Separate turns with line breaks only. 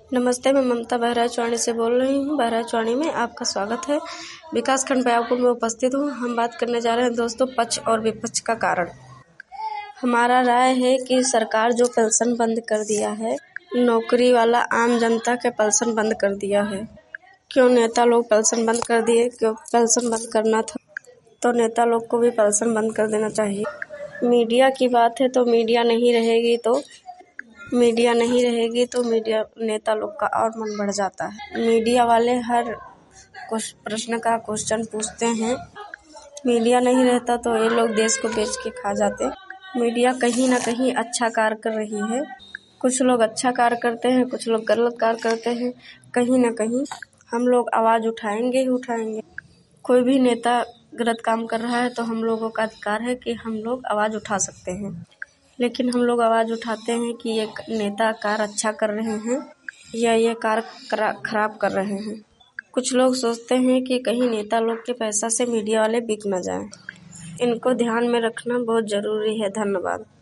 नमस्ते, मैं ममता बहराइचवाणी से बोल रही हूँ। बहराइचवाणी में आपका स्वागत है। विकासखंड बयापुर में उपस्थित हूँ। हम बात करने जा रहे हैं दोस्तों पक्ष और विपक्ष का कारण। हमारा राय है कि सरकार जो पेंशन बंद कर दिया है, नौकरी वाला आम जनता के पेंशन बंद कर दिया है। क्यों नेता लोग पेंशन बंद कर दिए? क्यों पेंशन बंद करना था तो नेता लोग को भी पेंशन बंद कर देना चाहिए। मीडिया की बात है तो मीडिया नहीं रहेगी तो मीडिया नेता लोग का और मन बढ़ जाता है। मीडिया वाले हर कुछ प्रश्न का क्वेश्चन पूछते हैं। मीडिया नहीं रहता तो ये लोग देश को बेच के खा जाते। मीडिया कहीं ना कहीं अच्छा कार्य कर रही है। कुछ लोग अच्छा कार्य करते हैं, कुछ लोग गलत कार्य करते हैं। कहीं ना कहीं हम लोग आवाज़ उठाएंगे ही उठाएंगे। कोई भी नेता गलत काम कर रहा है तो हम लोगों का अधिकार है कि हम लोग आवाज़ उठा सकते हैं। लेकिन हम लोग आवाज़ उठाते हैं कि ये नेता कार्य अच्छा कर रहे हैं या ये कार्य खराब कर रहे हैं। कुछ लोग सोचते हैं कि कहीं नेता लोग के पैसा से मीडिया वाले बिक न जाएं। इनको ध्यान में रखना बहुत ज़रूरी है। धन्यवाद।